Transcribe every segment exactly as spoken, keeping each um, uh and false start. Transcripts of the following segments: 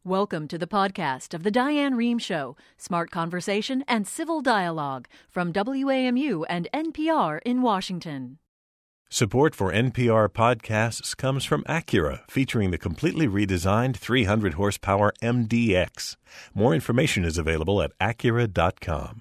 Welcome to the podcast of The Diane Rehm Show, smart conversation and civil dialogue from W A M U and N P R in Washington. Support for N P R podcasts comes from Acura, featuring the completely redesigned three hundred horsepower M D X. More information is available at acura dot com.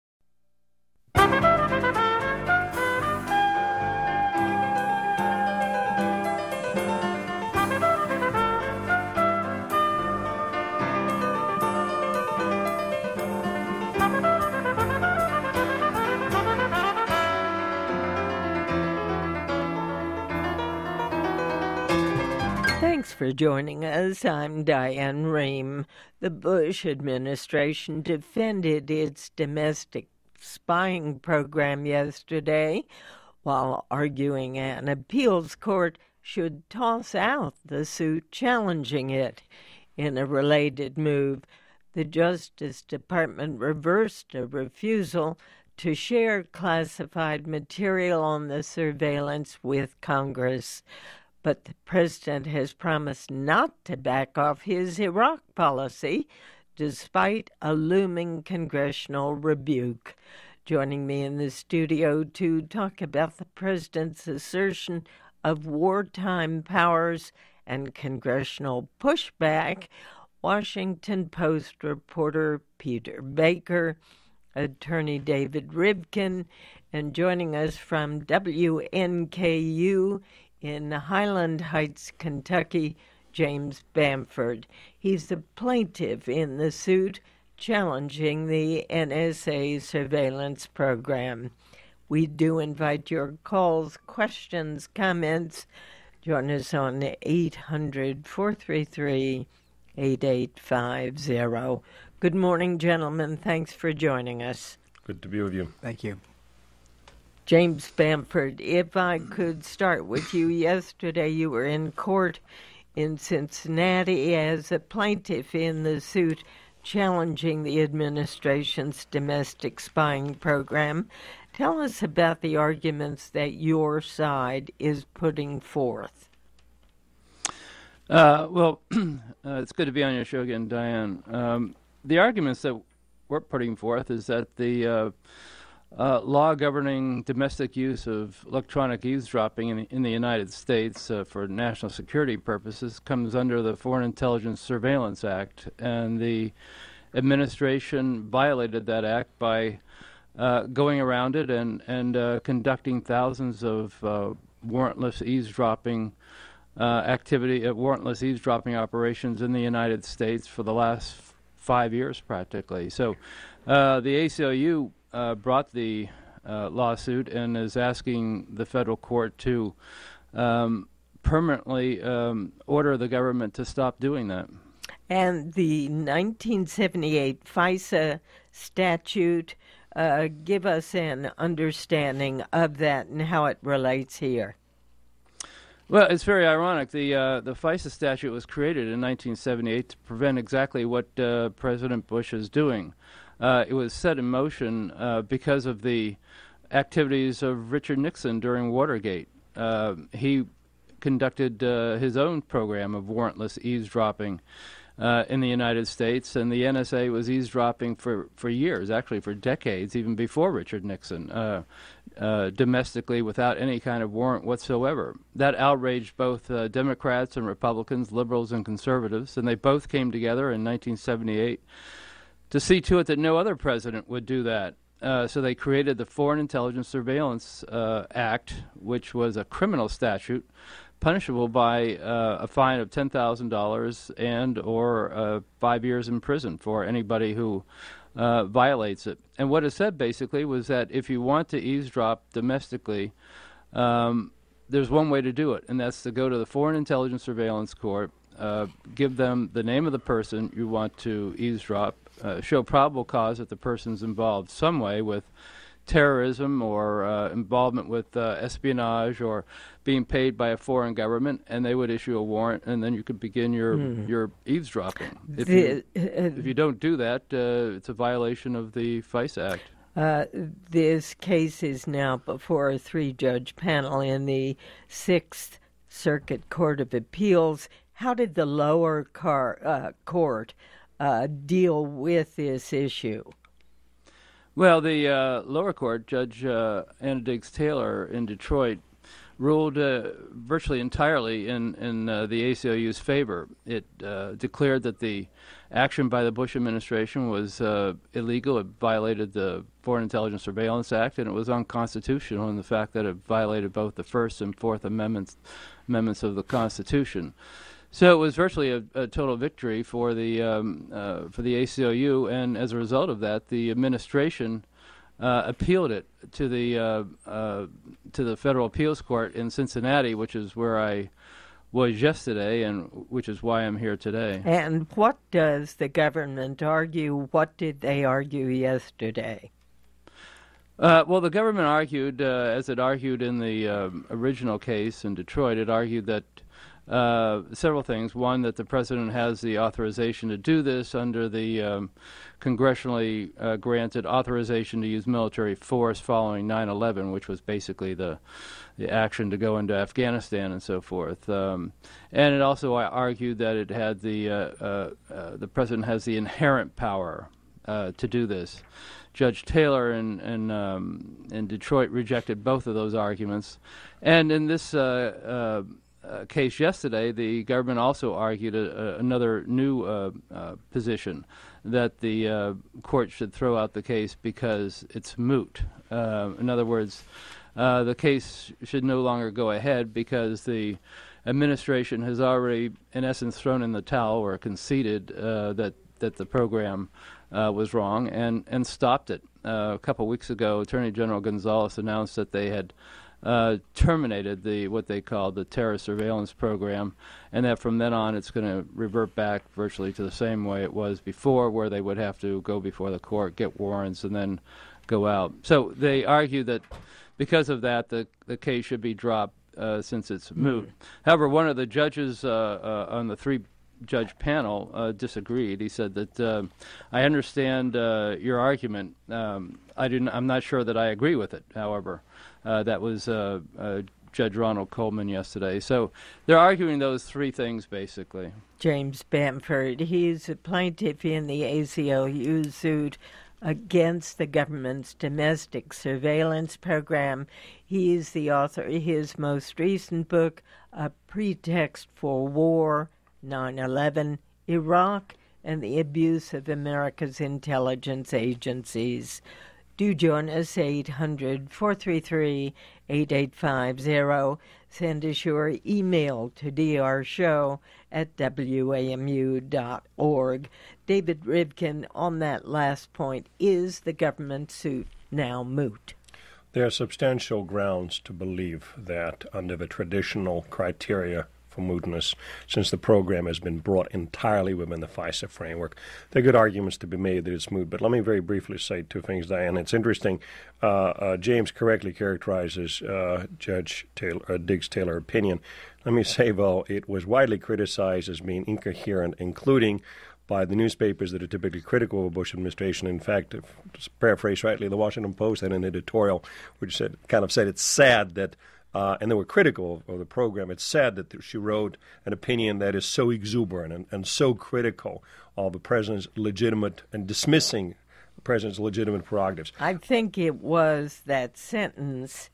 Thanks for joining us. I'm Diane Rehm. The Bush administration defended its domestic spying program yesterday while arguing an appeals court should toss out the suit challenging it. In a related move, the Justice Department reversed a refusal to share classified material on the surveillance with Congress. But the president has promised not to back off his Iraq policy, despite a looming congressional rebuke. Joining me in the studio to talk about the president's assertion of wartime powers and congressional pushback, Washington Post reporter Peter Baker, attorney David Rivkin, and joining us from W N K U in Highland Heights, Kentucky, James Bamford. He's the plaintiff in the suit challenging the N S A surveillance program. We do invite your calls, questions, comments. Join us on eight hundred, four three three, eight eight five zero. Good morning, gentlemen. Thanks for joining us. Good to be with you. Thank you. James Bamford, if I could start with you. Yesterday you were in court in Cincinnati as a plaintiff in the suit challenging the administration's domestic spying program. Tell us about the arguments that your side is putting forth. Uh, well, uh, it's good to be on your show again, Diane. Um, the arguments that we're putting forth is that the uh, Uh, law governing domestic use of electronic eavesdropping in, in the United States uh, for national security purposes comes under the Foreign Intelligence Surveillance Act, and the administration violated that act by uh, going around it and, and uh, conducting thousands of uh, warrantless eavesdropping uh, activity, uh, warrantless eavesdropping operations in the United States for the last f- five years practically. So uh, the A C L U Uh, brought the uh, lawsuit and is asking the federal court to um, permanently um, order the government to stop doing that. And the nineteen seventy-eight FISA statute, uh, give us an understanding of that and how it relates here. Well, it's very ironic. The uh, the FISA statute was created in nineteen seventy-eight to prevent exactly what uh, President Bush is doing. Uh, it was set in motion uh, because of the activities of Richard Nixon during Watergate. Uh, he conducted uh, his own program of warrantless eavesdropping uh, in the United States, and the N S A was eavesdropping for, for years, actually for decades, even before Richard Nixon, uh, uh, domestically without any kind of warrant whatsoever. That outraged both uh, Democrats and Republicans, liberals and conservatives, and they both came together in nineteen seventy-eight to see to it that no other president would do that. Uh, so they created the Foreign Intelligence Surveillance uh, Act, which was a criminal statute, punishable by uh, a fine of ten thousand dollars and or uh, five years in prison for anybody who uh, violates it. And what it said basically was that if you want to eavesdrop domestically, um, there's one way to do it, and that's to go to the Foreign Intelligence Surveillance Court, uh, give them the name of the person you want to eavesdrop, Uh, show probable cause that the person's involved some way with terrorism or uh, involvement with uh, espionage or being paid by a foreign government, and they would issue a warrant, and then you could begin your mm. your eavesdropping. If, the, you, uh, if you don't do that, uh, it's a violation of the FISA Act. Uh, this case is now before a three-judge panel in the Sixth Circuit Court of Appeals. How did the lower car, uh, court uh, deal with this issue? Well, the uh, lower court, Judge uh, Anna Diggs Taylor in Detroit, ruled uh, virtually entirely in, in uh, the A C L U's favor. It uh, declared that the action by the Bush administration was uh, illegal. It violated the Foreign Intelligence Surveillance Act, and it was unconstitutional in the fact that it violated both the First and Fourth Amendments, amendments of the Constitution. So it was virtually a, a total victory for the um, uh, for the A C L U, and as a result of that, the administration uh, appealed it to the uh, uh, to the Federal Appeals Court in Cincinnati, which is where I was yesterday, and which is why I'm here today. And what does the government argue? What did they argue yesterday? Uh, well, the government argued, uh, as it argued in the um, original case in Detroit, it argued that Uh, several things. One, that the president has the authorization to do this under the um, congressionally uh, granted authorization to use military force following nine eleven, which was basically the the action to go into Afghanistan and so forth. Um, and it also argued that it had the uh, uh, uh, the president has the inherent power uh, to do this. Judge Taylor in in, um, in Detroit rejected both of those arguments, and in this Uh, uh, Uh, case yesterday, the government also argued a, a, another new uh, uh, position, that the uh, court should throw out the case because it's moot. Uh, in other words, uh, the case should no longer go ahead because the administration has already, in essence, thrown in the towel or conceded uh, that, that the program uh, was wrong and, and stopped it. Uh, a couple weeks ago, Attorney General Gonzales announced that they had Uh, terminated the what they called the terror surveillance program, and that from then on it's going to revert back virtually to the same way it was before, where they would have to go before the court, get warrants, and then go out. So they argue that because of that, the the case should be dropped uh, since it's moot. Mm-hmm. However, one of the judges uh, uh, on the three-judge panel uh, disagreed. He said that uh, I understand uh, your argument. Um, I do. I'm not sure that I agree with it. However. Uh, that was uh, uh, Judge Ronald Coleman yesterday. So they're arguing those three things, basically. James Bamford, he's a plaintiff in the A C L U suit against the government's domestic surveillance program. He's the author of his most recent book, A Pretext for War, nine eleven, Iraq, and the Abuse of America's Intelligence Agencies. Do join us, eight hundred, four three three, eight eight five zero. Send us your email to d r show at w a m u dot org. David Rivkin, on that last point, is the government suit now moot? There are substantial grounds to believe that under the traditional criteria for mootness, since the program has been brought entirely within the FISA framework. There are good arguments to be made that it's moot, but let me very briefly say two things, Diane. It's interesting. Uh, uh, James correctly characterizes uh, Judge Taylor, uh, Diggs Taylor opinion. Let me say, though, it was widely criticized as being incoherent, including by the newspapers that are typically critical of the Bush administration. In fact, if, to paraphrase rightly, the Washington Post had an editorial which said, kind of said it's sad that Uh, and they were critical of the program. It's sad that she wrote an opinion that is so exuberant and, and so critical of the president's legitimate and dismissing the president's legitimate prerogatives. I think it was that sentence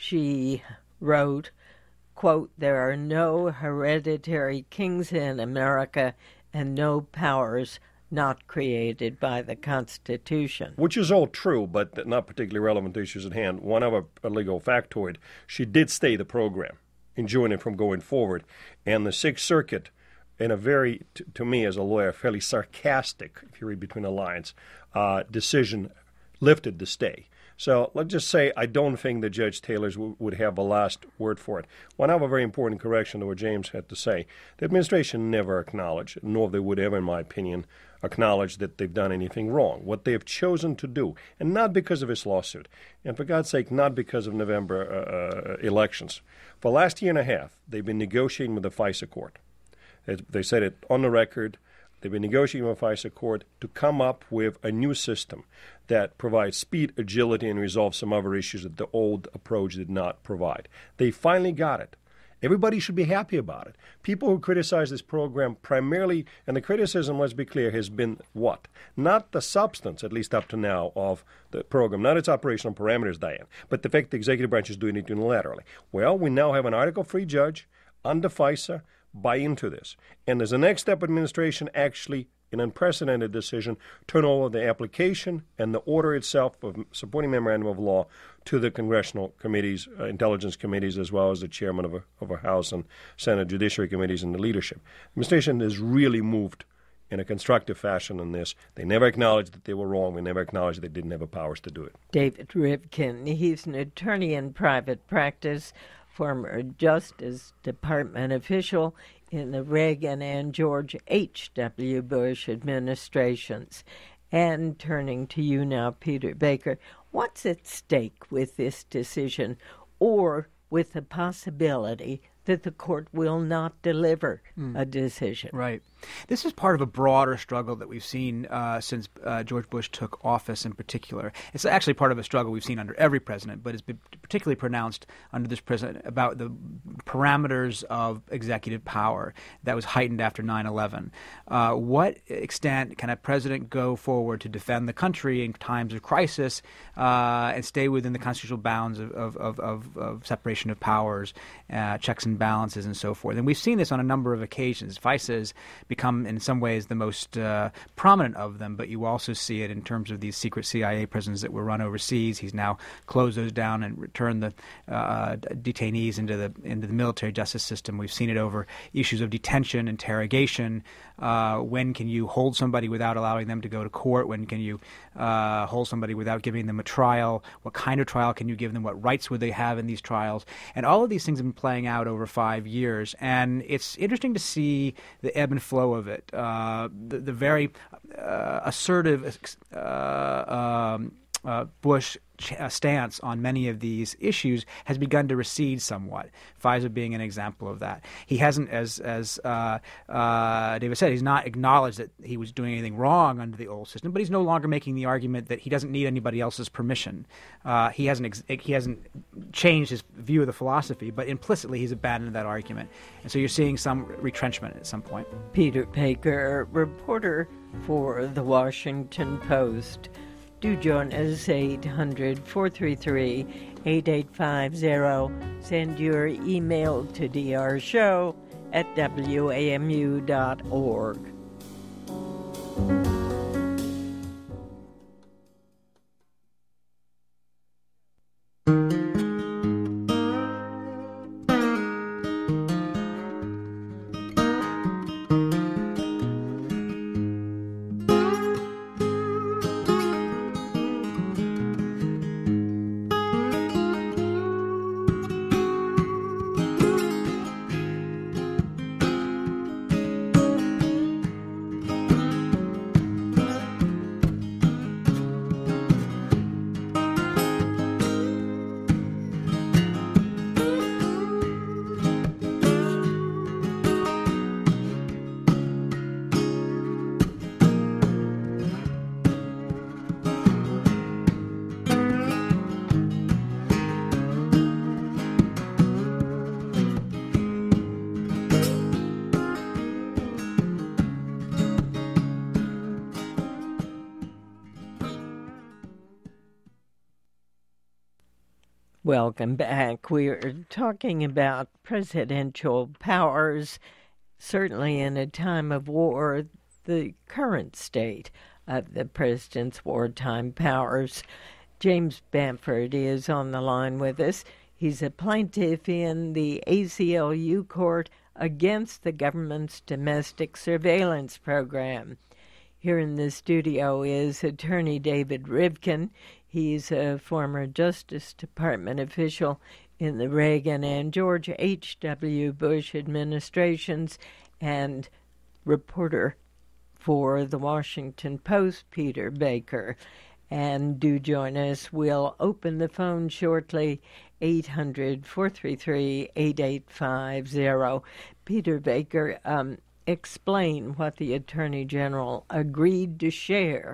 she wrote, quote, "There are no hereditary kings in America and no powers not created by the Constitution." Which is all true, but not particularly relevant to issues at hand. One other legal factoid, she did stay the program, enjoining it from going forward. And the Sixth Circuit, in a very, t- to me as a lawyer, fairly sarcastic, if you read between the lines, uh, decision, lifted the stay. So let's just say I don't think that Judge Taylor's w- would have the last word for it. One other very important correction to what James had to say. The administration never acknowledged, nor they would ever, in my opinion, acknowledge that they've done anything wrong. What they have chosen to do, and not because of this lawsuit, and for God's sake, not because of November uh, uh, elections. For the last year and a half, they've been negotiating with the FISA court. They said it on the record. They've been negotiating with the FISA court to come up with a new system that provides speed, agility, and resolves some other issues that the old approach did not provide. They finally got it. Everybody should be happy about it. People who criticize this program primarily, and the criticism, let's be clear, has been what? Not the substance, at least up to now, of the program, not its operational parameters, Diane, but the fact the executive branch is doing it unilaterally. Well, we now have an article-free judge under FISA buy into this. And as a next step, administration actually, an unprecedented decision, turn over the application and the order itself of supporting memorandum of law to the congressional committees, uh, intelligence committees, as well as the chairman of a, of a House and Senate judiciary committees and the leadership. The administration has really moved in a constructive fashion on this. They never acknowledged that they were wrong. They never acknowledged they didn't have the powers to do it. David Rivkin, he's an attorney in private practice, former Justice Department official in the Reagan and George H W. Bush administrations. And turning to you now, Peter Baker, what's at stake with this decision, or with the possibility that the court will not deliver mm. a decision? Right. This is part of a broader struggle that we've seen uh, since uh, George Bush took office in particular. It's actually part of a struggle we've seen under every president, but it's been particularly pronounced under this president about the parameters of executive power that was heightened after nine eleven. Uh, what extent can a president go forward to defend the country in times of crisis uh, and stay within the constitutional bounds of, of, of, of, of separation of powers, uh, checks and balances, and so forth? And we've seen this on a number of occasions. FISA has become, in some ways, the most uh, prominent of them, but you also see it in terms of these secret C I A prisons that were run overseas. He's now closed those down and returned the uh, detainees into the into the military justice system. We've seen it over issues of detention, interrogation. Uh, when can you hold somebody without allowing them to go to court? When can you uh, hold somebody without giving them a trial? What kind of trial can you give them? What rights would they have in these trials? And all of these things have been playing out over five years. And it's interesting to see the ebb and flow of it. Uh, the, the very uh, assertive uh, um, uh, Bush ch- uh, stance on many of these issues has begun to recede somewhat. FISA being an example of that. He hasn't, as as uh, uh, David said, he's not acknowledged that he was doing anything wrong under the old system, but he's no longer making the argument that he doesn't need anybody else's permission. Uh, he hasn't ex- he hasn't changed his view of the philosophy, but implicitly he's abandoned that argument. And so you're seeing some retrenchment at some point. Peter Baker, reporter for The Washington Post. Do join us, eight hundred, four three three, eight eight five zero. Send your email to drshow at w a m u dot org. Welcome back. We're talking about presidential powers, certainly in a time of war, the current state of the president's wartime powers. James Bamford is on the line with us. He's a plaintiff in the A C L U court against the government's domestic surveillance program. Here in the studio is attorney David Rivkin. He's a former Justice Department official in the Reagan and George H W. Bush administrations and reporter for The Washington Post, Peter Baker. And do join us. We'll open the phone shortly, eight hundred, four three three, eight eight five zero. Peter Baker, um, explain what the Attorney General agreed to share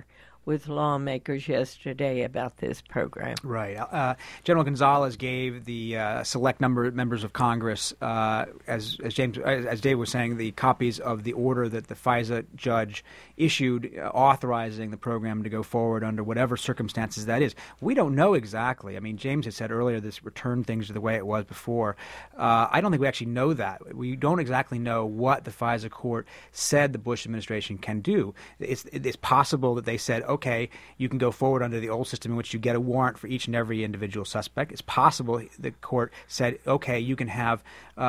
with lawmakers yesterday about this program. Right. Uh, General Gonzalez gave the uh, select number of members of Congress, uh, as as James as, as Dave was saying, the copies of the order that the FISA judge issued uh, authorizing the program to go forward under whatever circumstances that is. We don't know exactly. I mean, James had said earlier this returned things to the way it was before. Uh, I don't think we actually know that. We don't exactly know what the FISA court said the Bush administration can do. It's, it's possible that they said, okay, you can go forward under the old system in which you get a warrant for each and every individual suspect. It's possible the court said, okay, you can have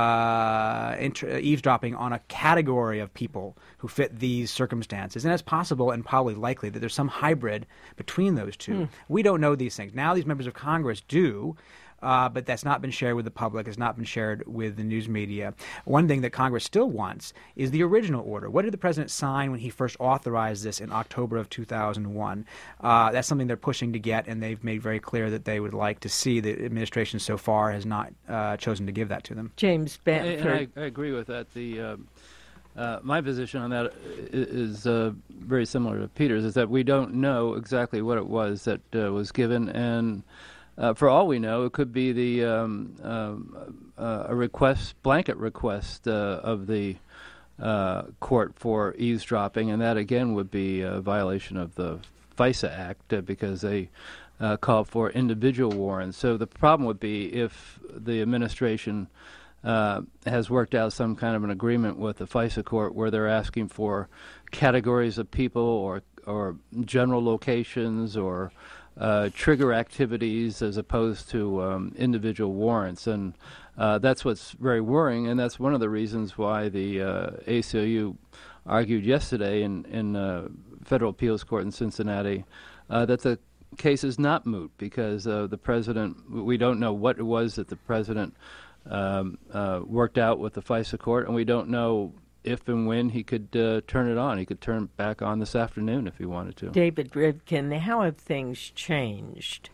uh, inter- eavesdropping on a category of people who fit these circumstances. And it's possible and probably likely that there's some hybrid between those two. Hmm. We don't know these things. Now these members of Congress do. Uh, but that's not been shared with the public, has not been shared with the news media. One thing that Congress still wants is the original order. What did the president sign when he first authorized this in October of two thousand one? Uh, that's something they're pushing to get, and they've made very clear that they would like to see. The administration so far has not uh, chosen to give that to them. James Bamford. I, I agree with that. The uh, uh, my position on that is uh, very similar to Peter's, is that we don't know exactly what it was that uh, was given, and Uh, for all we know, it could be the um, um, uh, a request, blanket request uh, of the uh, court for eavesdropping, and that again would be a violation of the FISA Act uh, because they uh, call for individual warrants. So the problem would be if the administration uh, has worked out some kind of an agreement with the FISA court where they're asking for categories of people or or general locations or Uh, trigger activities as opposed to um, individual warrants, and uh, that's what's very worrying, and that's one of the reasons why the uh, A C L U argued yesterday in in uh, federal appeals court in Cincinnati uh, that the case is not moot because uh, the president, we don't know what it was that the president um, uh, worked out with the FISA court, and we don't know if and when he could uh, turn it on. He could turn it back on this afternoon if he wanted to. David Rivkin, how have things changed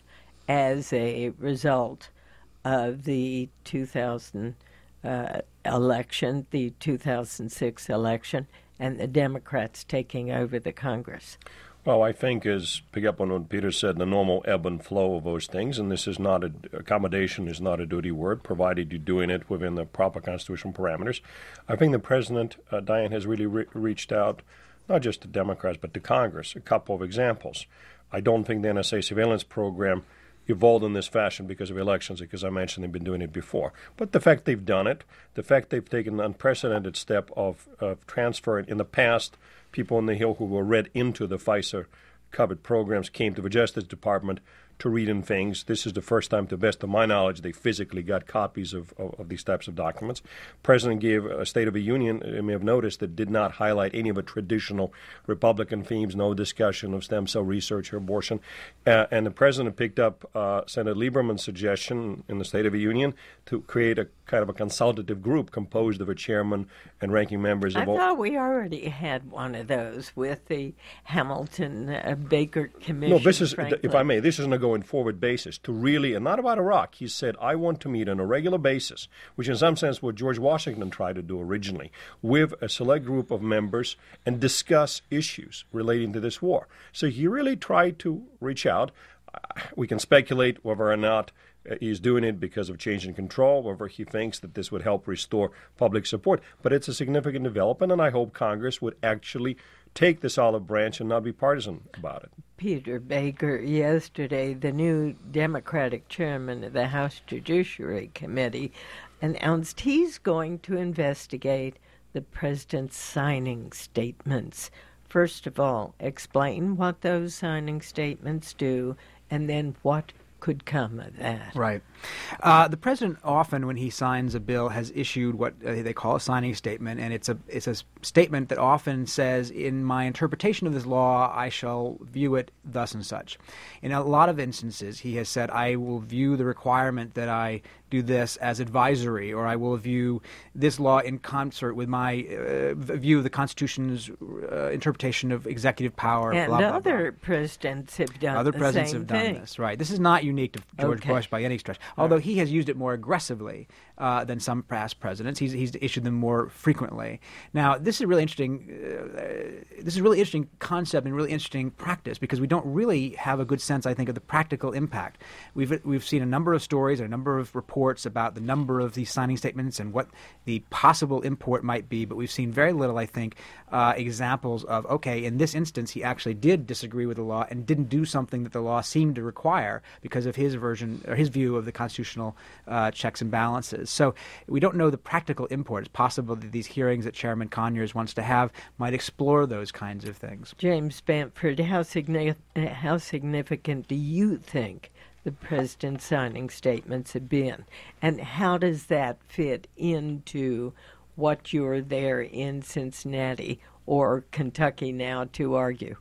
as a result of the two thousand uh, election, the two thousand six election, and the Democrats taking over the Congress? Well, I think, as pick up on what Peter said, the normal ebb and flow of those things, and this is not a, accommodation is not a duty word, provided you're doing it within the proper constitutional parameters. I think the president, uh, Diane, has really re- reached out, not just to Democrats, but to Congress. A couple of examples. I don't think the N S A surveillance program evolved in this fashion because of elections, because I mentioned they've been doing it before. But the fact they've done it, the fact they've taken an unprecedented step of, of transferring, in the past, people on the Hill who were read into the FISA-covered programs came to the Justice Department to read in things. This is the first time, to the best of my knowledge, they physically got copies of, of, of these types of documents. President gave a State of the Union, you may have noticed, that did not highlight any of the traditional Republican themes, no discussion of stem cell research or abortion. Uh, and the president picked up uh, Senator Lieberman's suggestion in the State of the Union to create a kind of a consultative group composed of a chairman and ranking members of I all. thought we already had one of those with the Hamilton uh, Baker Commission. No, this is, Franklin. if I may, this is on a going forward basis to really, and not about Iraq. He said, I want to meet on a regular basis, which in some sense what George Washington tried to do originally, with a select group of members and discuss issues relating to this war. So he really tried to reach out. We can speculate whether or not he's doing it because of change in control, whether he thinks that this would help restore public support. But it's a significant development, and I hope Congress would actually take this olive branch and not be partisan about it. Peter Baker, yesterday, the new Democratic chairman of the House Judiciary Committee announced he's going to investigate the president's signing statements. First of all, explain what those signing statements do, and then what could come of that. Right. Uh, the president often, when he signs a bill, has issued what uh, they call a signing statement, and it's a it's a statement that often says, in my interpretation of this law, I shall view it thus and such. In a lot of instances, he has said, I will view the requirement that I do this as advisory, or I will view this law in concert with my uh, view of the Constitution's uh, interpretation of executive power. And blah, blah, other blah. presidents have done Other the presidents same have done thing. this, right? This is not unique to George Okay. Bush by any stretch, although he has used it more aggressively uh, than some past presidents. He's, he's issued them more frequently. Now, this is really interesting. Uh, this is a really interesting concept and really interesting practice because we don't really have a good sense, I think, of the practical impact. We've we've seen a number of stories and a number of reports about the number of these signing statements and what the possible import might be, but we've seen very little, I think, uh, examples of, okay, in this instance, he actually did disagree with the law and didn't do something that the law seemed to require because of his version or his view of the constitutional uh, checks and balances. So we don't know the practical import. It's possible that these hearings that Chairman Conyers wants to have might explore those kinds of things. James Bamford, how, signi- how significant do you think the president's signing statements have been? And how does that fit into what you're there in Cincinnati or Kentucky now to argue?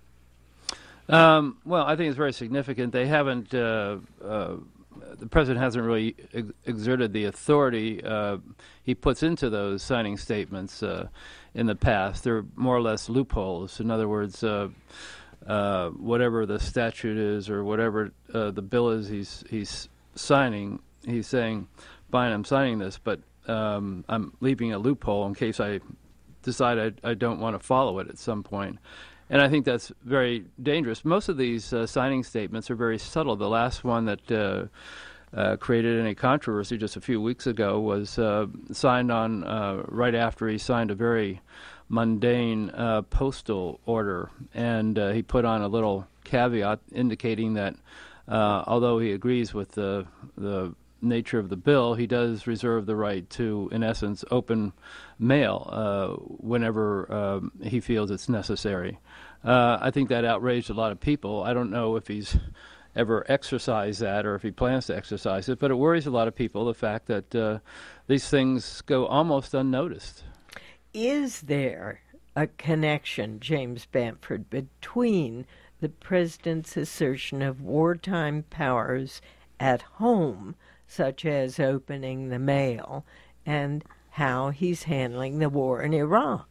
Um, well, I think it's very significant. They haven't, uh, uh, the president hasn't really ex- exerted the authority uh, he puts into those signing statements uh, in the past. They're more or less loopholes. In other words, uh, uh, whatever the statute is or whatever uh, the bill is he's, he's signing, he's saying, fine, I'm signing this, but um, I'm leaving a loophole in case I decide I, I don't want to follow it at some point. And I think that's very dangerous. Most of these uh, signing statements are very subtle. The last one that uh, uh, created any controversy just a few weeks ago was uh, signed on uh, right after he signed a very mundane uh, postal order. And uh, he put on a little caveat indicating that uh, although he agrees with the, the nature of the bill, he does reserve the right to, in essence, open mail uh, whenever um, he feels it's necessary. Uh, I think that outraged a lot of people. I don't know if he's ever exercised that or if he plans to exercise it, but it worries a lot of people, the fact that uh, these things go almost unnoticed. Is there a connection, James Bamford, between the president's assertion of wartime powers at home, such as opening the mail, and how he's handling the war in Iraq?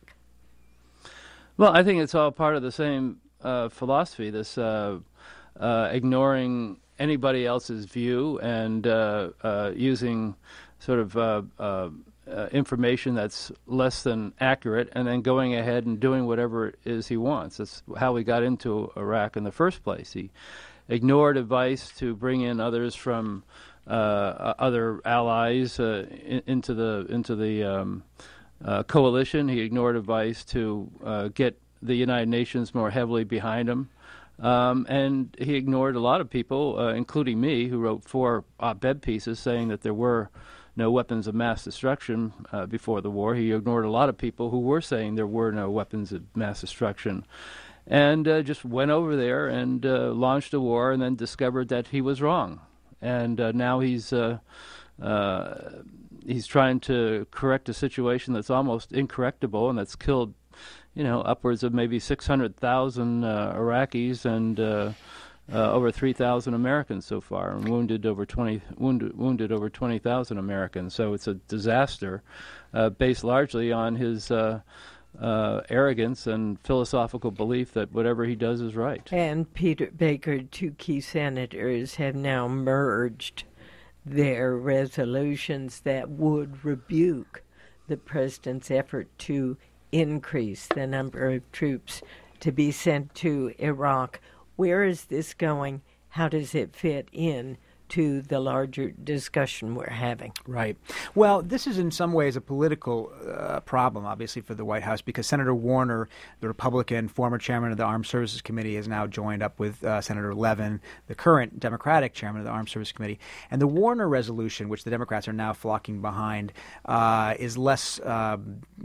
Well, I think it's all part of the same uh, philosophy, this uh, uh, ignoring anybody else's view and uh, uh, using sort of uh, uh, uh, information that's less than accurate and then going ahead and doing whatever it is he wants. That's how we got into Iraq in the first place. He ignored advice to bring in others from uh, other allies uh, in, into the into the um, uh, coalition. He ignored advice to uh, get the United Nations more heavily behind him. Um, and he ignored a lot of people, uh, including me, who wrote four op-ed pieces saying that there were no weapons of mass destruction uh, before the war. He ignored a lot of people who were saying there were no weapons of mass destruction. And uh, just went over there and uh, launched a war and then discovered that he was wrong. And uh, now he's uh, uh, he's trying to correct a situation that's almost incorrectable and that's killed, you know, upwards of maybe six hundred thousand uh, Iraqis and uh, uh, over three thousand Americans so far, and wounded over twenty wounded, wounded over twenty thousand Americans. So it's a disaster uh, based largely on his Uh, Uh, arrogance and philosophical belief that whatever he does is right. And Peter Baker, two key senators, have now merged their resolutions that would rebuke the president's effort to increase the number of troops to be sent to Iraq. Where is this going? How does it fit in to the larger discussion we're having? Right. Well, this is in some ways a political uh, problem, obviously, for the White House, because Senator Warner, the Republican former chairman of the Armed Services Committee, has now joined up with uh, Senator Levin, the current Democratic chairman of the Armed Services Committee. And the Warner resolution, which the Democrats are now flocking behind, uh, is less uh,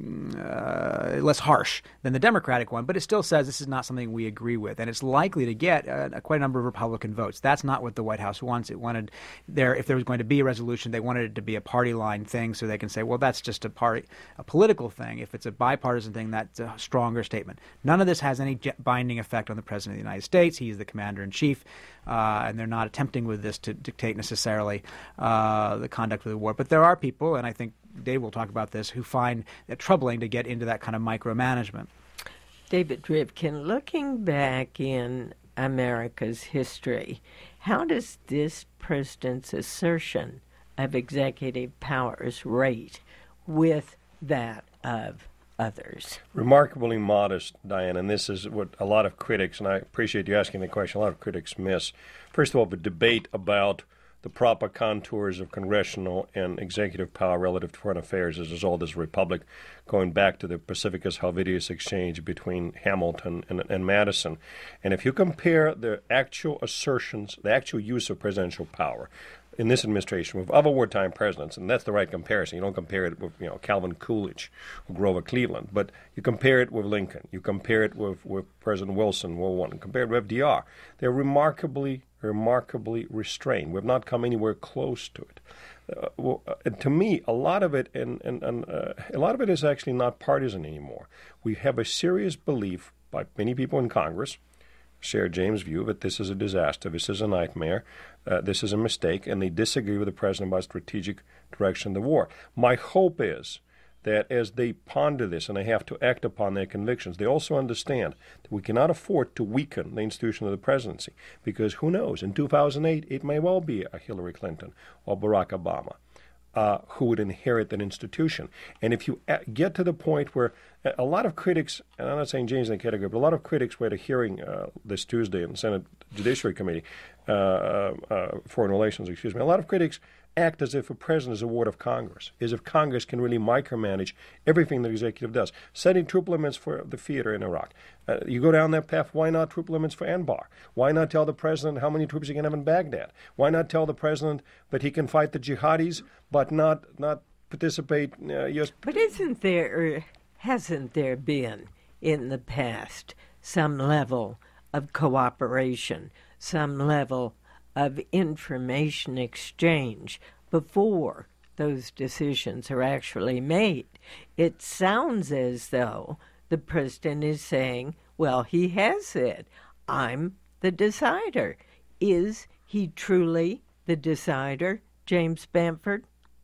uh, less harsh than the Democratic one, but it still says this is not something we agree with, and it's likely to get uh, quite a number of Republican votes. That's not what the White House wants. It wants wanted there, if there was going to be a resolution, they wanted it to be a party line thing, so they can say, well, that's just a party, a political thing. If it's a bipartisan thing, that's a stronger statement. None of this has any binding effect on the President of the United States. He's the commander-in-chief, uh, and they're not attempting with this to dictate necessarily uh, the conduct of the war. But there are people, and I think Dave will talk about this, who find it troubling to get into that kind of micromanagement. David Rivkin, looking back in America's history, how does this president's assertion of executive powers rate with that of others? Remarkably modest, Diane, and this is what a lot of critics, and I appreciate you asking the question, a lot of critics miss. First of all, the debate about the proper contours of congressional and executive power relative to foreign affairs is as old as the Republic, going back to the Pacificus Helvidius exchange between Hamilton and, and Madison. And if you compare the actual assertions, the actual use of presidential power in this administration with other wartime presidents, and that's the right comparison. You don't compare it with, you know, Calvin Coolidge or Grover Cleveland, but you compare it with Lincoln, you compare it with, with President Wilson, World War One, and compare it with F D R. They're remarkably, remarkably restrained. We've not come anywhere close to it. Uh, well, uh, and to me, a lot of it, and, and, and uh, a lot of it is actually not partisan anymore. We have a serious belief by many people in Congress, share James' view that this is a disaster, this is a nightmare, uh, this is a mistake, and they disagree with the president about strategic direction of the war. My hope is that as they ponder this and they have to act upon their convictions, they also understand that we cannot afford to weaken the institution of the presidency, because who knows, in two thousand eight, it may well be a Hillary Clinton or Barack Obama Uh, who would inherit that institution. And if you get to the point where a lot of critics, and I'm not saying James in the category, but a lot of critics were at a hearing uh, this Tuesday in the Senate Judiciary Committee, uh, uh, Foreign Relations, excuse me, a lot of critics act as if a president is a ward of Congress, as if Congress can really micromanage everything the executive does. Setting troop limits for the theater in Iraq. Uh, you go down that path, why not troop limits for Anbar? Why not tell the president how many troops he can have in Baghdad? Why not tell the president that he can fight the jihadis but not not participate? Uh, just but isn't there, hasn't there been in the past some level of cooperation, some level of information exchange before those decisions are actually made? It sounds as though the president is saying, well, he has said, I'm the decider. Is he truly the decider, James Bamford?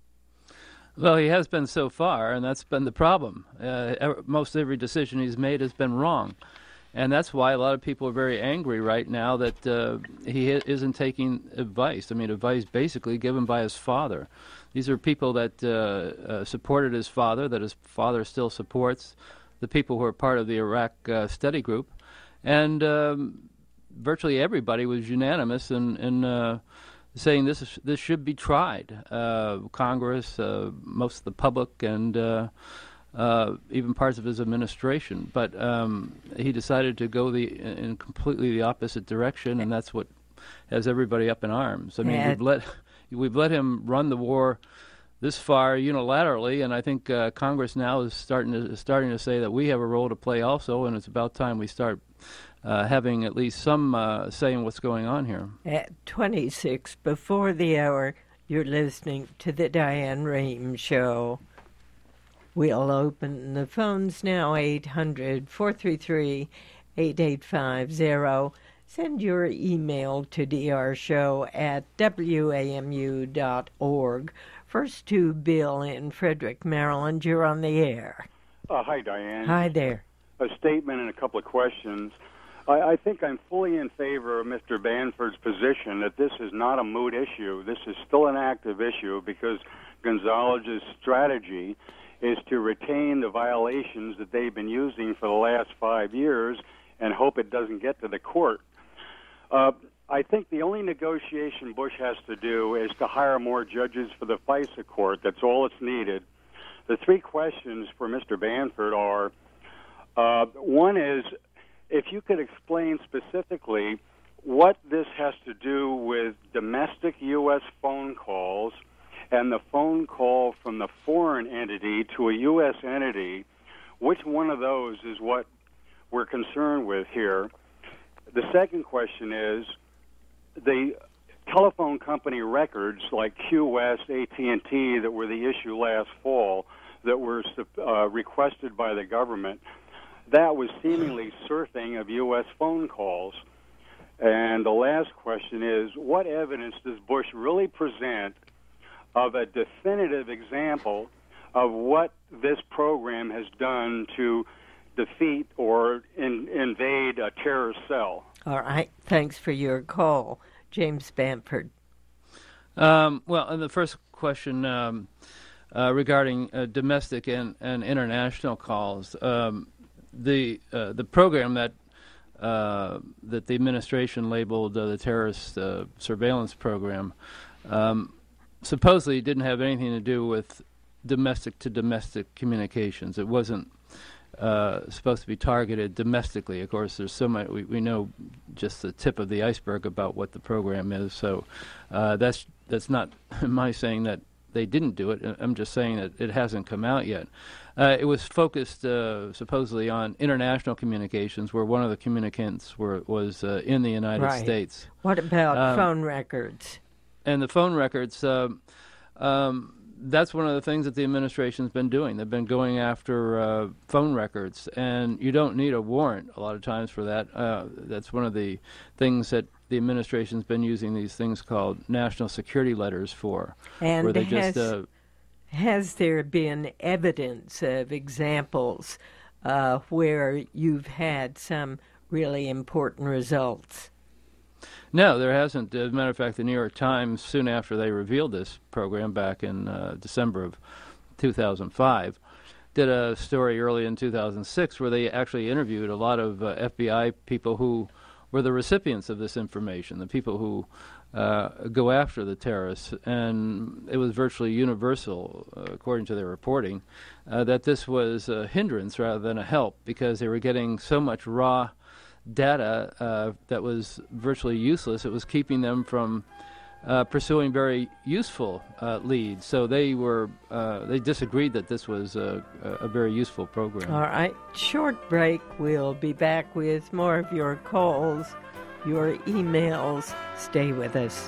Well, he has been so far, and that's been the problem. Uh, most every decision he's made has been wrong. And that's why a lot of people are very angry right now that uh, he isn't taking advice. I mean, advice basically given by his father. These are people that uh, uh, supported his father, that his father still supports, the people who are part of the Iraq uh, study group. And um, virtually everybody was unanimous in, in uh, saying this is, this should be tried. Uh, Congress, uh, most of the public, and uh, Uh, even parts of his administration, but um, he decided to go the in completely the opposite direction, and that's what has everybody up in arms. I mean, yeah. we've let we've let him run the war this far unilaterally, and I think uh, Congress now is starting to is starting to say that we have a role to play also, and it's about time we start uh, having at least some uh, say in what's going on here. At twenty-six before the hour, you're listening to the Diane Rehm Show. We'll open the phones now, eight hundred, four three three, eight eight five zero. Send your email to d r show at w a m u dot org. First to Bill in Frederick, Maryland. You're on the air. Uh, hi, Diane. Hi there. A statement and a couple of questions. I, I think I'm fully in favor of Mister Bamford's position that this is not a moot issue. This is still an active issue because Gonzalez's strategy is to retain the violations that they've been using for the last five years and hope it doesn't get to the court. Uh, I think the only negotiation Bush has to do is to hire more judges for the FISA court. That's all that's needed. The three questions for Mister Bamford are, uh, one is, if you could explain specifically what this has to do with domestic U S phone calls and the phone call from the foreign entity to a U S entity, which one of those is what we're concerned with here? The second question is, the telephone company records like Q West, A T and T that were the issue last fall that were uh, requested by the government, that was seemingly surfing of U S phone calls. And the last question is, what evidence does Bush really present of a definitive example of what this program has done to defeat or in, invade a terrorist cell? All right. Thanks for your call. James Bamford. Um, well, and the first question um, uh, regarding uh, domestic and, and international calls, um, the uh, the program that uh, that the administration labeled uh, the terrorist uh, surveillance program um, supposedly didn't have anything to do with domestic to domestic communications. It wasn't uh, supposed to be targeted domestically. Of course, there's so much we, we know just the tip of the iceberg about what the program is. So uh, that's that's not my saying that they didn't do it. I'm just saying that it hasn't come out yet. Uh, it was focused uh, supposedly on international communications, where one of the communicants were was uh, in the United right. States. What about um, phone records? And the phone records, uh, um, that's one of the things that the administration's been doing. They've been going after uh, phone records, and you don't need a warrant a lot of times for that. Uh, that's one of the things that the administration's been using these things called national security letters for. And where they has, just, uh, has there been evidence of examples uh, where you've had some really important results? No, there hasn't. As a matter of fact, the New York Times, soon after they revealed this program back in uh, December of two thousand five, did a story early in two thousand six where they actually interviewed a lot of uh, F B I people who were the recipients of this information, the people who uh, go after the terrorists. And it was virtually universal, uh, according to their reporting, uh, that this was a hindrance rather than a help, because they were getting so much raw data uh, that was virtually useless. It was keeping them from uh, pursuing very useful uh, leads. So they were uh, they disagreed that this was a, a very useful program. All right, short break. We'll be back with more of your calls, your emails. Stay with us.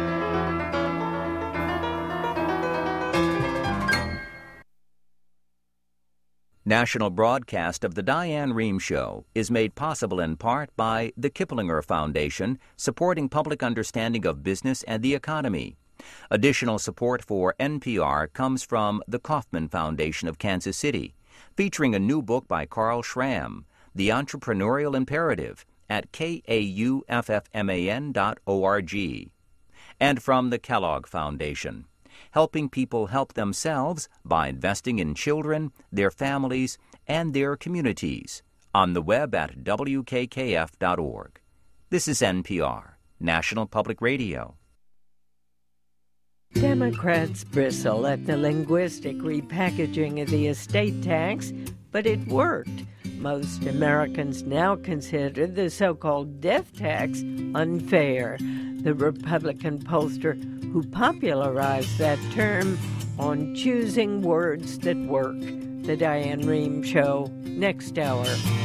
National broadcast of the Diane Rehm Show is made possible in part by the Kiplinger Foundation, supporting public understanding of business and the economy. Additional support for N P R comes from the Kauffman Foundation of Kansas City, featuring a new book by Carl Schramm, The Entrepreneurial Imperative, at kauffman dot org. And from the Kellogg Foundation, helping people help themselves by investing in children, their families, and their communities, on the web at w k k f dot org. This is N P R, National Public Radio. Democrats bristle at the linguistic repackaging of the estate tax, but it worked. Most Americans now consider the so-called death tax unfair. The Republican pollster who popularized that term on Choosing Words That Work. The Diane Rehm Show, next hour.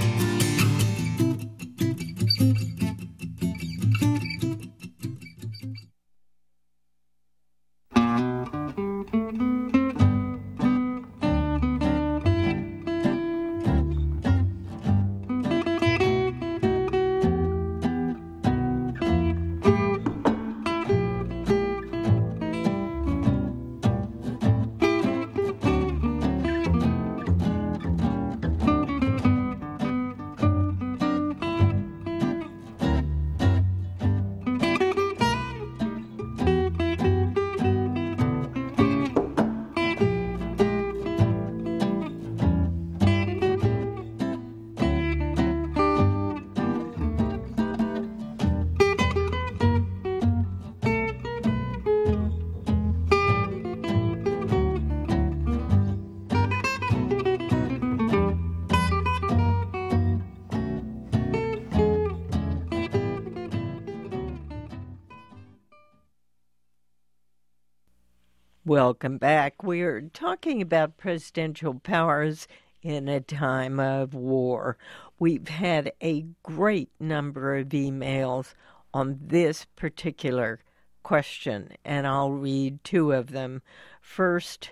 Welcome back. We're talking about presidential powers in a time of war. We've had a great number of emails on this particular question, and I'll read two of them. First,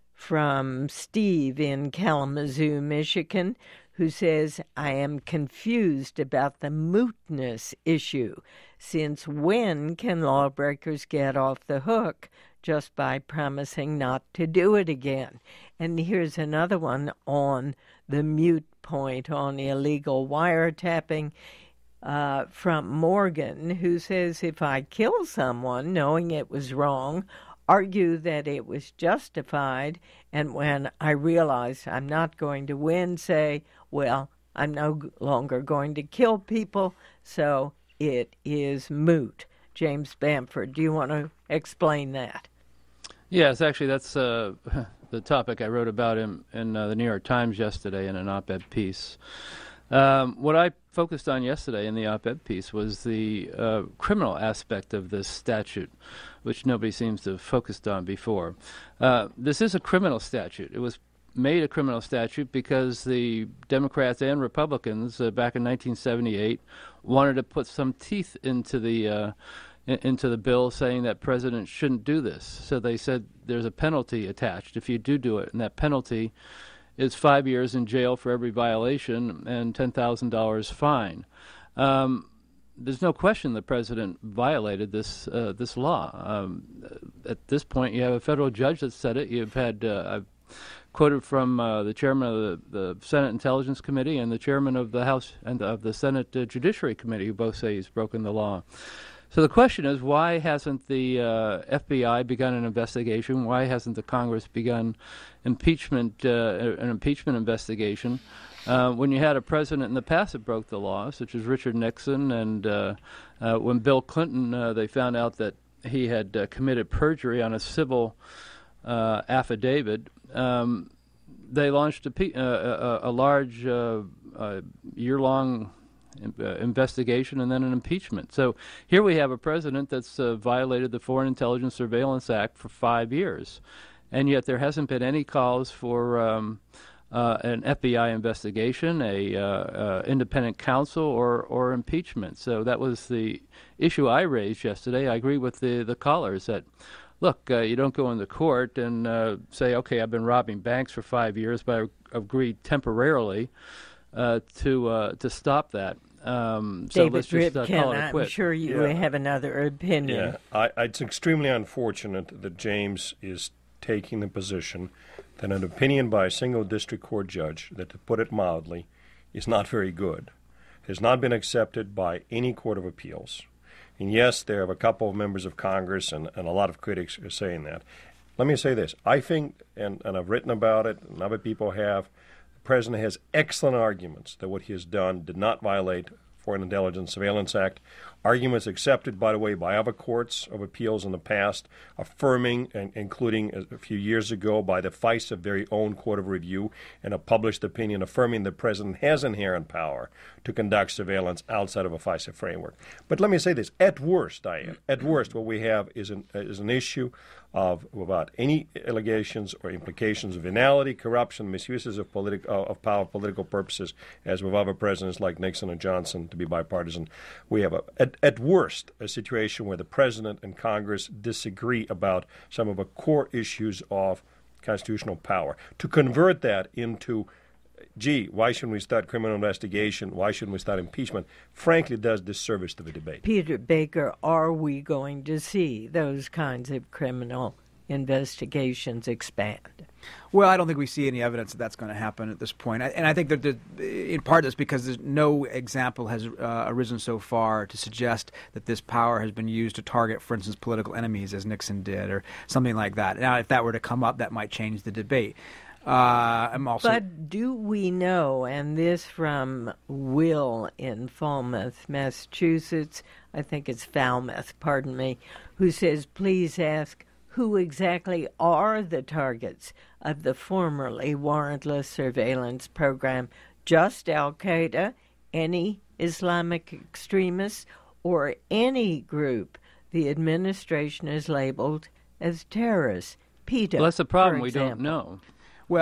from Steve in Kalamazoo, Michigan, who says, I am confused about the mootness issue, since when can lawbreakers get off the hook just by promising not to do it again? And here's another one on the moot point on illegal wiretapping uh, from Morgan, who says, if I kill someone knowing it was wrong, argue that it was justified, and when I realize I'm not going to win, say, well, I'm no longer going to kill people, so it is moot. James Bamford, do you want to explain that? Yes, actually, that's uh, the topic I wrote about in, in uh, the New York Times yesterday in an op-ed piece. Um, what I focused on yesterday in the op-ed piece was the uh, criminal aspect of this statute, which nobody seems to have focused on before. Uh, this is a criminal statute. It was made a criminal statute because the Democrats and Republicans uh, back in nineteen seventy-eight wanted to put some teeth into the uh, in, into the bill, saying that presidents shouldn't do this. So they said there's a penalty attached if you do do it, and that penalty is five years in jail for every violation and ten thousand dollars fine. Um, there's no question the president violated this uh, this law. Um, at this point, you have a federal judge that said it. You've had uh, I've quoted from uh, the chairman of the, the Senate Intelligence Committee and the chairman of the House and of the Senate uh, Judiciary Committee, who both say he's broken the law. So the question is, why hasn't the uh, F B I begun an investigation? Why hasn't the Congress begun impeachment, uh, an impeachment investigation? Uh, when you had a president in the past that broke the law, such as Richard Nixon, and uh, uh, when Bill Clinton, uh, they found out that he had uh, committed perjury on a civil uh, affidavit, um, they launched a, pe- uh, a, a large uh, uh, year-long Uh, investigation and then an impeachment. So here we have a president that's uh, violated the Foreign Intelligence Surveillance Act for five years, and yet there hasn't been any calls for um, uh, an F B I investigation, a uh, uh, independent counsel, or or impeachment. So that was the issue I raised yesterday. I agree with the the callers that, look, uh, you don't go into court and uh, say, okay, I've been robbing banks for five years, but I agreed temporarily Uh, to uh, to stop that. Um, so David let's just uh, Ripken, call it a quit. I'm sure you Yeah. have another opinion. Yeah, I, it's extremely unfortunate that James is taking the position that an opinion by a single district court judge, that to put it mildly, is not very good, has not been accepted by any court of appeals. And yes, there are a couple of members of Congress and, and a lot of critics are saying that. Let me say this. I think, and, and I've written about it, and other people have, the president has excellent arguments that what he has done did not violate Foreign Intelligence Surveillance Act. Arguments accepted, by the way, by other courts of appeals in the past, affirming, and including a few years ago by the FISA very own court of review, and a published opinion affirming the president has inherent power to conduct surveillance outside of a FISA framework. But let me say this: at worst, Diane, at worst, what we have is an is an issue of about any allegations or implications of venality, corruption, misuses of politic uh, of power, political purposes, as with other presidents like Nixon and Johnson, to be bipartisan. We have a at, at worst a situation where the president and Congress disagree about some of the core issues of constitutional power. To convert that into, gee, why shouldn't we start criminal investigation? Why shouldn't we start impeachment? Frankly, does disservice to the debate. Peter Baker, are we going to see those kinds of criminal investigations expand? Well, I don't think we see any evidence that that's going to happen at this point. I, and I think that the, in part it's because there's no example has uh, arisen so far to suggest that this power has been used to target, for instance, political enemies as Nixon did or something like that. Now, if that were to come up, that might change the debate. Uh, I'm also but do we know, and this from Will in Falmouth, Massachusetts, I think it's Falmouth, pardon me, who says, please ask, who exactly are the targets of the formerly warrantless surveillance program? Just Al-Qaeda, any Islamic extremists, or any group the administration has labeled as terrorists? Peter, Well, that's the problem. for We example. don't know. Well,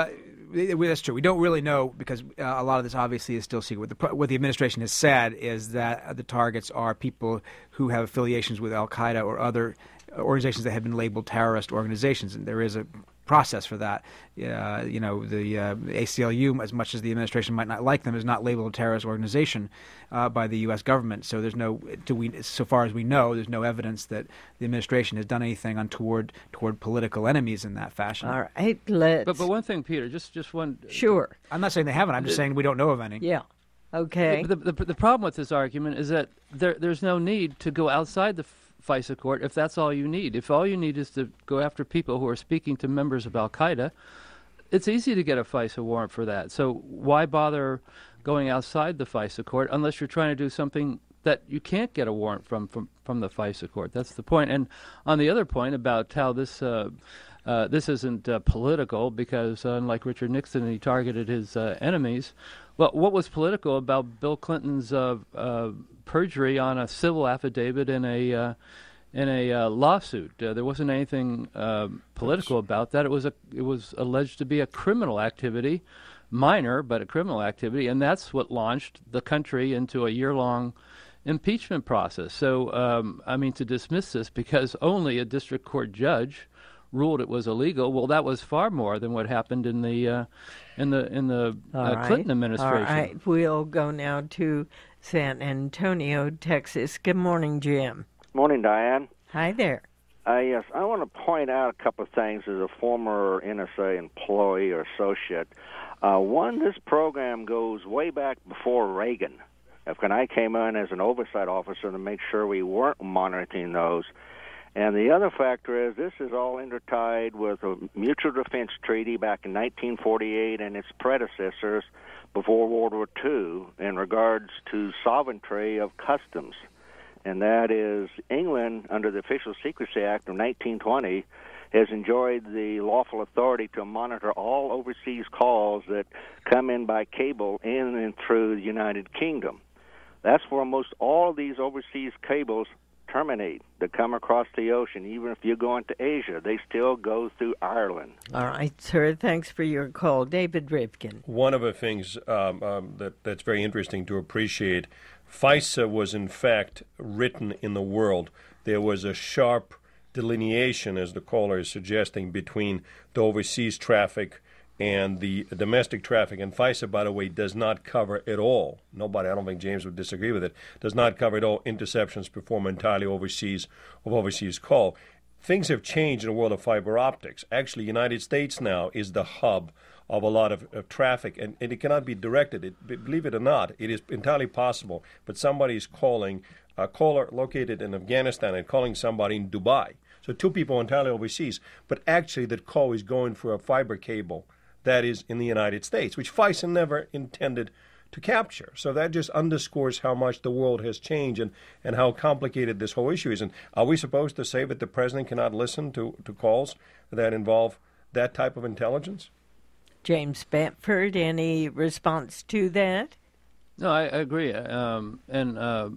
that's true. We don't really know because uh, a lot of this obviously is still secret. What the, what the administration has said is that the targets are people who have affiliations with Al-Qaeda or other organizations that have been labeled terrorist organizations, and there is a process for that. Uh, you know, the uh, A C L U, as much as the administration might not like them, is not labeled a terrorist organization uh, by the U S government. So there's no, to we, so far as we know, there's no evidence that the administration has done anything untoward toward political enemies in that fashion. All right, let's. But but one thing, Peter, just just one. Sure. I'm not saying they haven't. I'm just saying we don't know of any. Yeah. Okay. The, the, the problem with this argument is that there there's no need to go outside the FISA court if that's all you need. If all you need is to go after people who are speaking to members of Al-Qaeda, it's easy to get a FISA warrant for that. So why bother going outside the FISA court unless you're trying to do something that you can't get a warrant from from, from the FISA court? That's the point. And on the other point about how this uh, uh, this isn't uh, political because uh, unlike Richard Nixon, he targeted his uh, enemies. Well, what was political about Bill Clinton's uh, uh, perjury on a civil affidavit in a uh, in a uh, lawsuit? Uh, there wasn't anything uh, political about that. It was a it was alleged to be a criminal activity, minor but a criminal activity, and that's what launched the country into a year-long impeachment process. So, um, I mean, to dismiss this because only a district court judge ruled it was illegal. Well, that was far more than what happened in the uh, in the in the uh, right. Clinton administration. All right, we'll go now to San Antonio, Texas. Good morning, Jim. Morning, Diane. Hi there. Uh, yes, I want to point out a couple of things as a former N S A employee or associate. Uh, one, this program goes way back before Reagan. When I came in as an oversight officer to make sure we weren't monitoring those. And the other factor is this is all intertied with a mutual defense treaty back in nineteen forty-eight and its predecessors before World War Two in regards to sovereignty of customs. And that is England, under the Official Secrecy Act of nineteen twenty, has enjoyed the lawful authority to monitor all overseas calls that come in by cable in and through the United Kingdom. That's where most all of these overseas cables terminate, that come across the ocean. Even if you go into Asia, they still go through Ireland. All right, sir. Thanks for your call. David Rivkin. One of the things um, um, that, that's very interesting to appreciate, FISA was in fact written in the world. There was a sharp delineation, as the caller is suggesting, between the overseas traffic and the domestic traffic. And FISA, by the way, does not cover at all. Nobody, I don't think James would disagree with it, does not cover at all interceptions performed entirely overseas of overseas call. Things have changed in the world of fiber optics. Actually, the United States now is the hub of a lot of, of traffic, and, and it cannot be directed. It, believe it or not, it is entirely possible, but somebody is calling, a caller located in Afghanistan and calling somebody in Dubai. So two people entirely overseas, but actually that call is going through a fiber cable that is in the United States, which FISA never intended to capture. So that just underscores how much the world has changed and, and how complicated this whole issue is. And are we supposed to say that the president cannot listen to, to calls that involve that type of intelligence? James Bamford, any response to that? No, I, I agree. Um, and uh,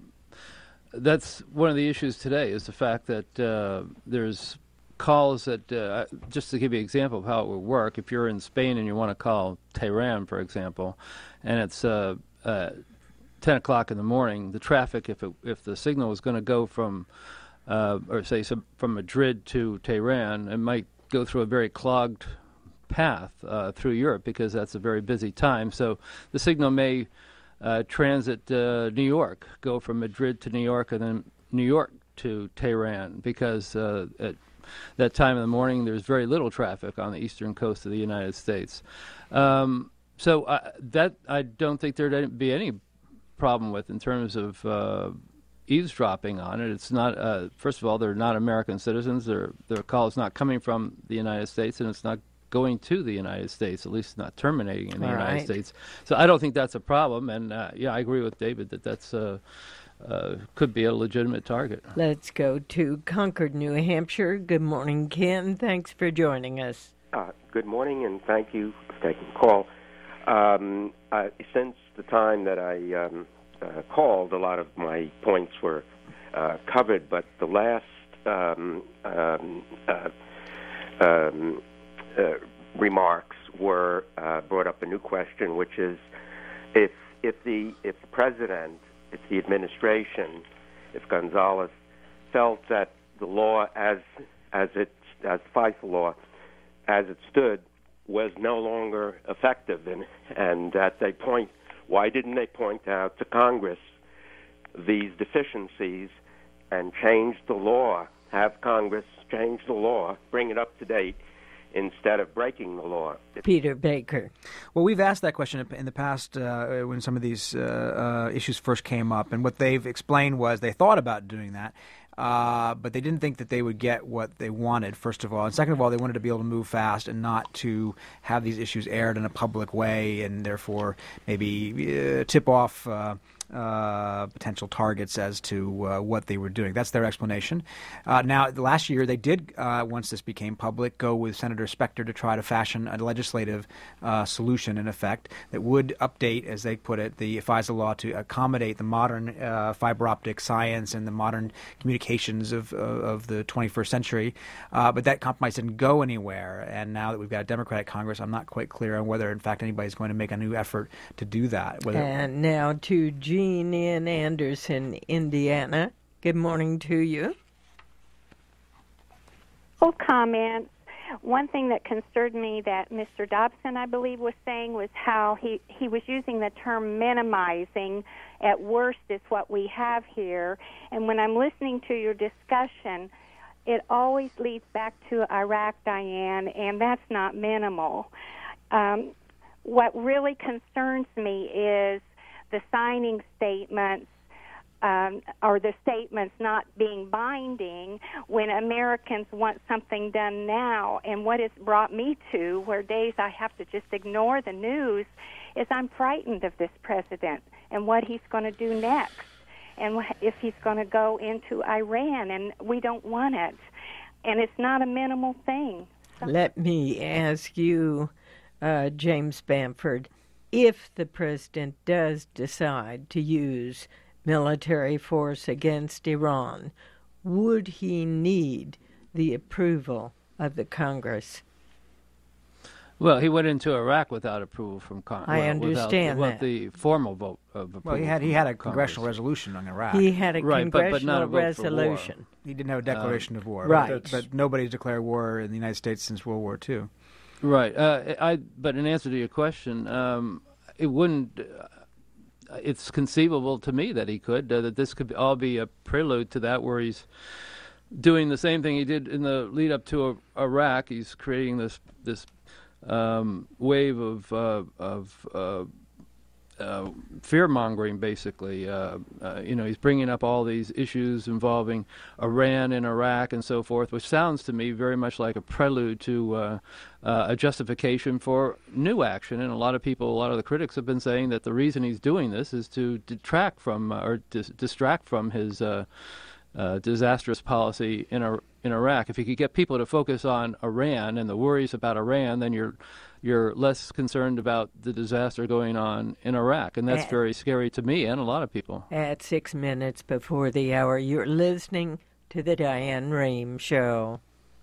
that's one of the issues today is the fact that uh, there's calls that, uh, just to give you an example of how it would work, if you're in Spain and you want to call Tehran, for example, and it's uh, uh, ten o'clock in the morning, the traffic, if it, if the signal is going to go from, uh, or say some, from Madrid to Tehran, it might go through a very clogged path uh, through Europe because that's a very busy time. So the signal may uh, transit uh, New York, go from Madrid to New York, and then New York to Tehran because uh, at that time in the morning there's very little traffic on the eastern coast of the United States. Um, so uh, that I don't think there'd be any problem with in terms of uh, eavesdropping on it. It's not, uh, first of all, they're not American citizens. Their their call is not coming from the United States, and it's not going to the United States, at least not terminating in the All United right. States. So I don't think that's a problem. And, uh, yeah, I agree with David that that's uh, uh, could be a legitimate target. Let's go to Concord, New Hampshire. Good morning, Ken. Thanks for joining us. Uh, good morning, and thank you for taking the call. Um, uh, since the time that I um, uh, called, a lot of my points were uh, covered, but the last um, um, uh, um, uh, remarks were uh, brought up a new question, which is if if the if the president, if the administration, if Gonzales felt that the law as as it as FISA law as it stood was no longer effective, and and that they point why didn't they point out to Congress these deficiencies and change the law, have Congress change the law, bring it up to date, instead of breaking the law. Peter Baker. Well, we've asked that question in the past uh, when some of these uh, uh, issues first came up, and what they've explained was they thought about doing that, uh, but they didn't think that they would get what they wanted, first of all. And second of all, they wanted to be able to move fast and not to have these issues aired in a public way and therefore maybe uh, tip off uh, Uh, potential targets as to uh, what they were doing. That's their explanation. Uh, now, last year they did, uh, once this became public, go with Senator Specter to try to fashion a legislative uh, solution, in effect, that would update, as they put it, the FISA law to accommodate the modern uh, fiber optic science and the modern communications of, uh, of the twenty-first century. Uh, but that compromise didn't go anywhere. And now that we've got a Democratic Congress, I'm not quite clear on whether, in fact, anybody's going to make a new effort to do that. Whether and now to Gene in Anderson, Indiana. Good morning to you. Full comments. One thing that concerned me that Mister Dobson, I believe, was saying was how he, he was using the term minimizing. At worst is what we have here. And when I'm listening to your discussion, it always leads back to Iraq, Diane, and that's not minimal. Um, what really concerns me is the signing statements um, or the statements not being binding when Americans want something done now. And what it's brought me to, where days I have to just ignore the news, is I'm frightened of this president and what he's going to do next, and if he's going to go into Iran, and we don't want it. And it's not a minimal thing. So. Let me ask you, uh, James Bamford, if the president does decide to use military force against Iran, would he need the approval of the Congress? Well, he went into Iraq without approval from Congress. I well, understand without, that. Without the formal vote of approval. Well, he had he had a congressional Congress. resolution on Iraq. He had a right, congressional but, but not a vote resolution. For war. He didn't have a declaration um, of war. Right. But, but nobody's declared war in the United States since World War Two. Right. Uh, I. But in answer to your question, um, it wouldn't. Uh, it's conceivable to me that he could. Uh, that this could all be a prelude to that, where he's doing the same thing he did in the lead up to uh, Iraq. He's creating this this um, wave of uh, of uh, uh, fear mongering, basically. Uh, uh, you know, he's bringing up all these issues involving Iran and Iraq and so forth, which sounds to me very much like a prelude to uh, uh, a justification for new action. And a lot of people, a lot of the critics have been saying that the reason he's doing this is to detract from uh, or dis- distract from his uh, uh, disastrous policy in a, in Iraq. If he could get people to focus on Iran and the worries about Iran, then you're you're less concerned about the disaster going on in Iraq. And that's at, very scary to me and a lot of people. At six minutes before the hour, you're listening to the Diane Rehm Show.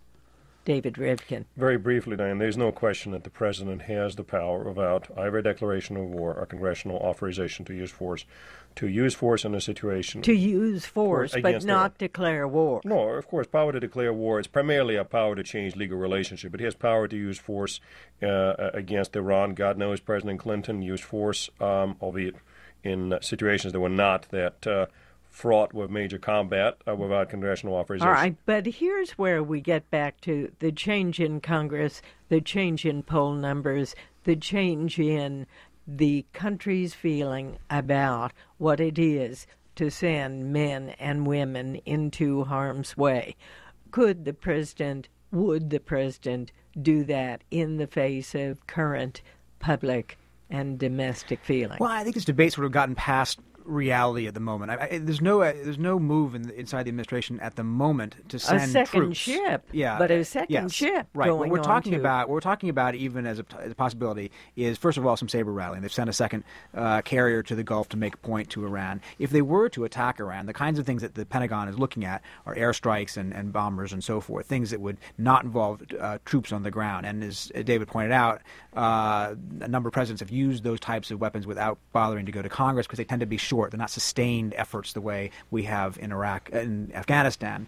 David Rivkin. Very briefly, Diane, there's no question that the president has the power without either a declaration of war or congressional authorization to use force. To use force in a situation. To use force, for, but not Iran. declare war. No, of course, power to declare war. It's primarily a power to change legal relationship. It has power to use force uh, against Iran. God knows President Clinton used force, um, albeit in situations that were not that uh, fraught with major combat uh, without congressional authorization. All right, but here's where we get back to the change in Congress, the change in poll numbers, the change in the country's feeling about what it is to send men and women into harm's way. Could the president, would the president do that in the face of current public and domestic feeling? Well, I think this debate sort of gotten past reality at the moment. I, I, there's no uh, there's no move in the, inside the administration at the moment to send a second troops. ship. Yeah, but a second yes, ship. Right. Going What we're on talking to... about, what we're talking about, even as a, as a possibility, is first of all some saber rattling. They've sent a second uh, carrier to the Gulf to make a point to Iran. If they were to attack Iran, the kinds of things that the Pentagon is looking at are airstrikes and, and bombers and so forth, things that would not involve uh, troops on the ground. And as David pointed out, uh, a number of presidents have used those types of weapons without bothering to go to Congress because they tend to be short. They're not sustained efforts the way we have in Iraq and Afghanistan.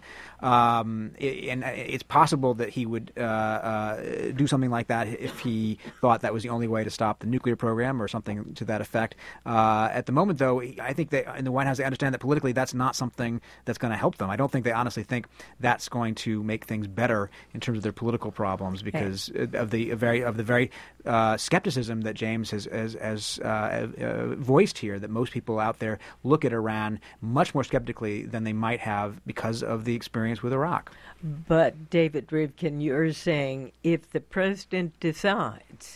Um, and it's possible that he would uh, uh, do something like that if he thought that was the only way to stop the nuclear program or something to that effect. Uh, at the moment, though, I think they, in the White House they understand that politically that's not something that's going to help them. I don't think they honestly think that's going to make things better in terms of their political problems because okay. of the very of the very uh, skepticism that James has, has, has uh, uh, voiced here, that most people out there look at Iran much more skeptically than they might have because of the experience with Iraq. But, David Rivkin, you're saying if the president decides,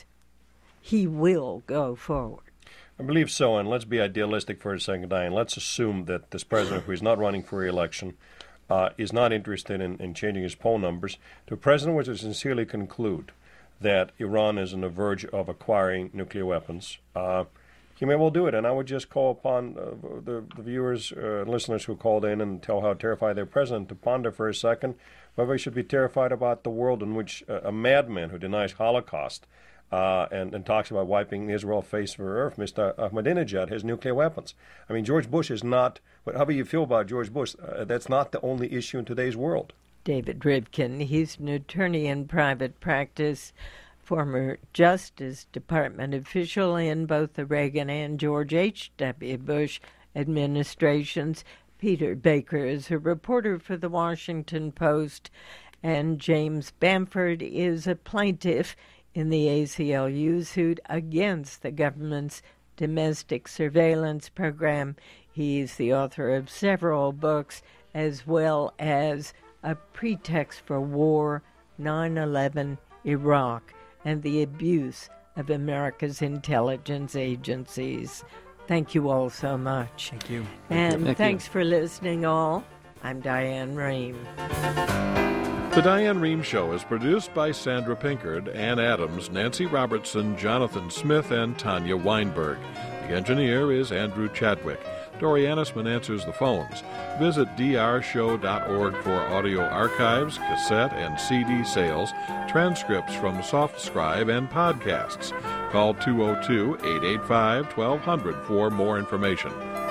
he will go forward. I believe so, and let's be idealistic for a second, Diane. Let's assume that this president, who is not running for re-election, uh, is not interested in, in changing his poll numbers. The president was to sincerely conclude that Iran is on the verge of acquiring nuclear weapons. Uh, he may well do it, and I would just call upon uh, the, the viewers uh, and listeners who called in and tell how terrified their president to ponder for a second whether he should be terrified about the world in which uh, a madman who denies Holocaust uh, and, and talks about wiping Israel face of earth, Mister Ahmadinejad, has nuclear weapons. I mean, George Bush is not, whatever you feel about George Bush, uh, that's not the only issue in today's world. David Rivkin, he's an attorney in private practice, former Justice Department official in both the Reagan and George H W. Bush administrations. Peter Baker is a reporter for the Washington Post, and James Bamford is a plaintiff in the A C L U suit against the government's domestic surveillance program. He's the author of several books, as well as A Pretext for War, nine eleven, Iraq, and the Abuse of America's Intelligence Agencies. Thank you all so much. Thank you. And Thank you. thanks for listening all. I'm Diane Rehm. The Diane Rehm Show is produced by Sandra Pinkard, Ann Adams, Nancy Robertson, Jonathan Smith, and Tanya Weinberg. The engineer is Andrew Chadwick. Dory Annisman answers the phones. Visit d r show dot org for audio archives, cassette and C D sales, transcripts from SoftScribe, and podcasts. Call two oh two, eight eight five, twelve hundred for more information.